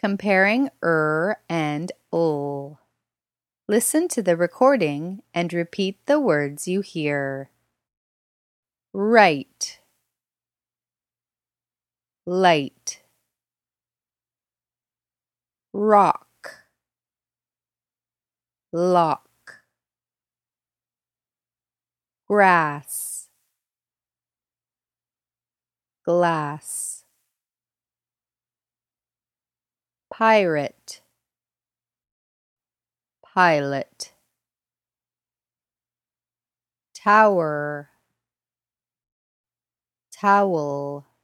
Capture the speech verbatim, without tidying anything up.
Comparing er and ul. Listen to the recording and repeat the words you hear. Right, light, rock, lock, grass, glass, pirate, pilot, tower, towel,